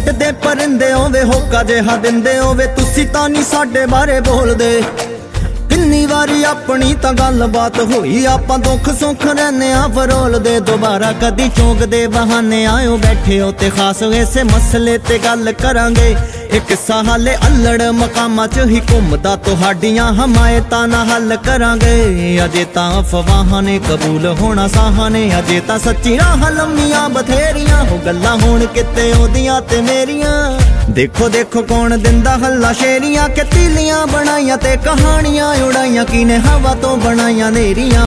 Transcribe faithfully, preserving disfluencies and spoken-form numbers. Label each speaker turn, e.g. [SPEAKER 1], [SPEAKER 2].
[SPEAKER 1] ਉੱਡਦੇ ਪਰਿੰਦੇ ਹੋਵੇ ਹੋਕਾ ਜਿਹਾ ਦਿੰਦੇ ਹੋਵੇ ਤੁਸੀਂ ਤਾਂ ਨਹੀਂ ਸਾਡੇ ਬਾਰੇ ਬੋਲਦੇ। ਕਿੰਨੀ ਵਾਰੀ ਆਪਣੀ ਤਾਂ ਗੱਲਬਾਤ ਹੋਈ ਆਪਾਂ ਦੁੱਖ ਸੁੱਖ ਰਹਿੰਦੇ ਆ ਫਰੋਲਦੇ। ਦੁਬਾਰਾ ਕਦੀ ਚੌਂਕ ਦੇ ਬਹਾਨੇ ਆਇਓ ਬੈਠੇ ਹੋ ਤੇ ਖਾਸ ਇਸੇ ਮਸਲੇ ਤੇ ਗੱਲ ਕਰਾਂਗੇ। ਇਹ ਕਿੱਸਾ ਹਾਲੇ ਅਲੜ ਮਕਾਮਾਂ 'ਚ ਹੀ ਘੁੰਮਦਾ ਤੁਹਾਡੀਆਂ ਹਮਾਇਤਾਂ ਨਾਲ ਹੱਲ ਕਰਾਂਗੇ। ਅਜੇ ਤਾਂ ਅਫਵਾਹਾਂ ਨੇ ਕਬੂਲ ਹੋਣਾ ਸਾਹਾਂ ਨੇ, ਅਜੇ ਤਾਂ ਸੱਚੀ ਰਾਹਾਂ ਲੰਮੀਆਂ ਬਥੇਰੀਆਂ ਹੋ ਗੱਲਾਂ ਹੁਣ ਕਿਤੇ ਉਹਦੀਆਂ ਤੇ ਮੇਰੀਆਂ। ਦੇਖੋ ਦੇਖੋ ਕੌਣ ਦਿੰਦਾ ਹੱਲਾ ਸ਼ੇਰੀਆਂ ਕਿ ਤੀਲੀਆਂ ਬਣਾਈਆਂ ਤੇ ਕਹਾਣੀਆਂ ਉਡਾਈਆਂ ਕਿਨੇ ਹਵਾ ਤੋਂ ਬਣਾਈਆਂ ਨੇਰੀਆਂ।